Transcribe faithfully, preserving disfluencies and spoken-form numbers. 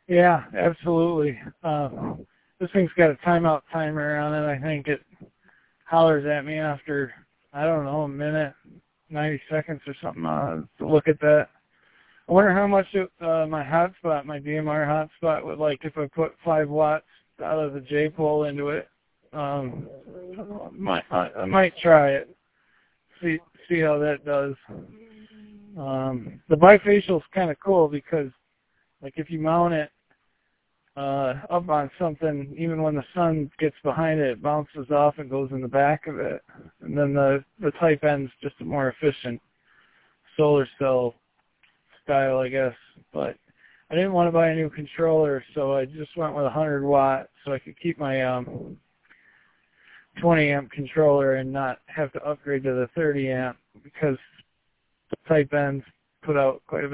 Yeah, absolutely. Uh, this thing's got a timeout timer on it. I think it hollers at me after, I don't know, a minute, ninety seconds or something uh, to look at that. I wonder how much it, uh, my hotspot, my D M R hotspot would like if I put five watts out of the J-pole into it. Um, might, I, I might try it, see see how that does. Um, the bifacial is kind of cool because, like, if you mount it uh, up on something, even when the sun gets behind it, it bounces off and goes in the back of it. And then the, the Type N's just a more efficient solar cell style, I guess. But I didn't want to buy a new controller, so I just went with one hundred watt so I could keep my um, twenty amp controller and not have to upgrade to the thirty amp because the Type N's put out quite a bit